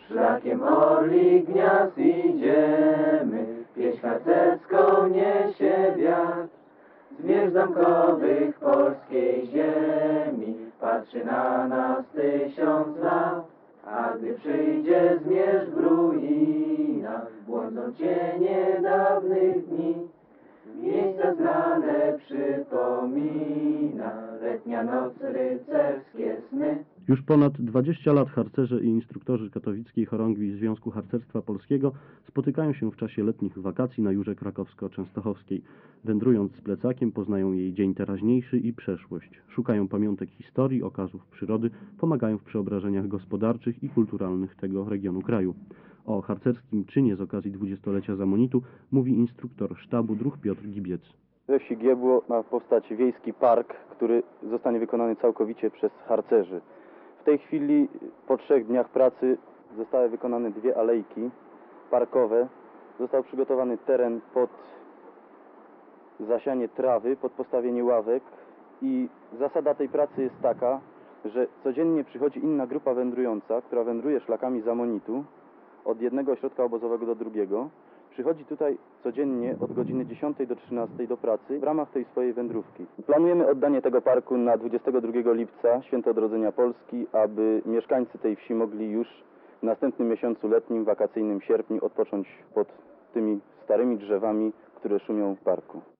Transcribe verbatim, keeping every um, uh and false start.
Szlakiem orlik gniazd idziemy, pieśń harcerską niesie wiatr. Zmierzch zamkowych polskiej ziemi patrzy na nas tysiąc lat. A gdy przyjdzie zmierzch w ruinach, błądzą cienie dawnych dni. Miejsca znane przypomina letnia noc, rycerskie sny. Już ponad dwadzieścia lat harcerze i instruktorzy katowickiej chorągwi Związku Harcerstwa Polskiego spotykają się w czasie letnich wakacji na Jurze Krakowsko-Częstochowskiej. Wędrując z plecakiem poznają jej dzień teraźniejszy i przeszłość. Szukają pamiątek historii, okazów przyrody, pomagają w przeobrażeniach gospodarczych i kulturalnych tego regionu kraju. O harcerskim czynie z okazji dwudziestolecia Zamonitu mówi instruktor sztabu dróg Piotr Gibiec. We wsi Giebło ma powstać wiejski park, który zostanie wykonany całkowicie przez harcerzy. W tej chwili po trzech dniach pracy zostały wykonane dwie alejki parkowe. Został przygotowany teren pod zasianie trawy, pod postawienie ławek i zasada tej pracy jest taka, że codziennie przychodzi inna grupa wędrująca, która wędruje szlakami Zamonitu od jednego ośrodka obozowego do drugiego. Przychodzi tutaj codziennie od godziny dziesiątej do trzynastej do pracy w ramach tej swojej wędrówki. Planujemy oddanie tego parku na dwudziestego drugiego lipca, Święto Odrodzenia Polski, aby mieszkańcy tej wsi mogli już w następnym miesiącu letnim, wakacyjnym sierpniu odpocząć pod tymi starymi drzewami, które szumią w parku.